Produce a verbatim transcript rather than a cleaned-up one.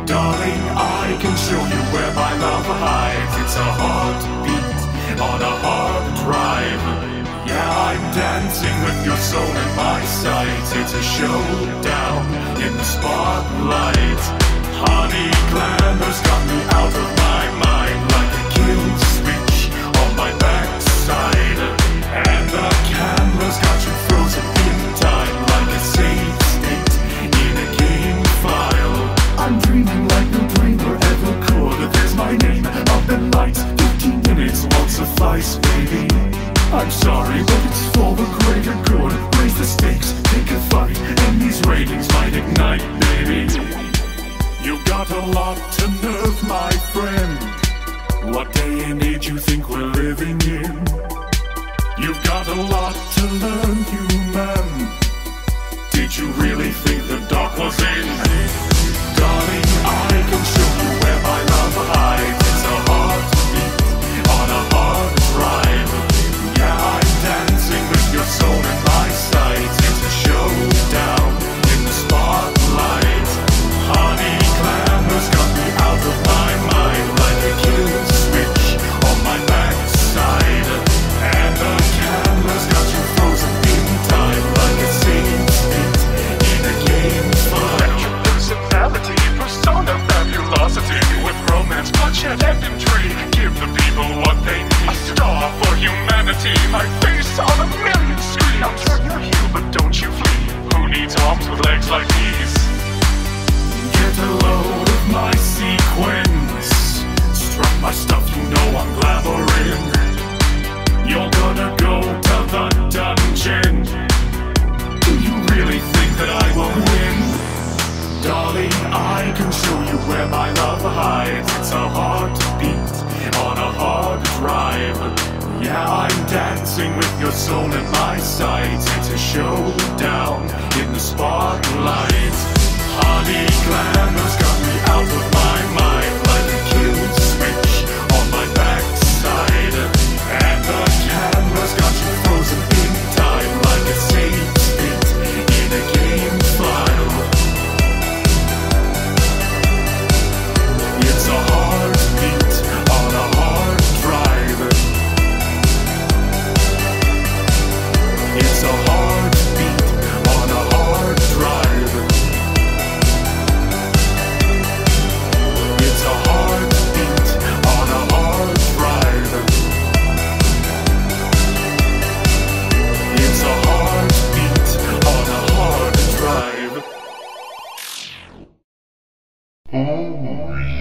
Darling, I can show you where my love hides. It's a heartbeat on a hard drive. Yeah, I'm dancing with your soul in my sights. It's a showdown in the spotlight. Honey, glamour's got me out of my mind, like a kill switch on my backside. And the camera's got you frozen in time, like a safe state in a game file. I'm dreaming like no dreamer ever could. There's my name up in lights. Fifteen minutes won't suffice, baby. I'm sorry, but it's for the greater good. Raise the stakes, take a fight, and these ratings might ignite, baby. You got a lot to nerve, my friend. What day and age you think we're living in? You've got a lot to learn, human. Did you really think the dark was in? Darling, I can show you where my love hides. It's a heartbeat on a hard drive. Yeah, I'm dancing with your soul in my sights. It's a showdown in the spotlight. Honey, glamour's got me out of my mind, like a kill switch on my backside. And the camera's got you frozen in time, like a safe state in a game file. Your personality, persona, fabulosity, with romance, bloodshed, and intrigue. Give the people what they need. A star for humanity, my face on a million screens. I'll turn your heel, but don't you flee. Who needs arms with legs like these? Get a load of my sequence. Struck my stuff, you know I'm glamouring. You're gonna go to the dungeon. Do you really think that I will win? Darling, I can show you where my love hides. It's a heartbeat on a hard drive. Yeah, I'm dancing with your soul in my sights. It's a showdown in the spotlight. Honey, glamour's got me out of my mind, like a kill switch on my backside. And the camera's got you frozen in time, like a safe state in a game file. It's a heartbeat on a hard drive. It's a heartbeat on a hard drive. It's a heartbeat on a hard drive. It's a heartbeat on a hard drive. Oh,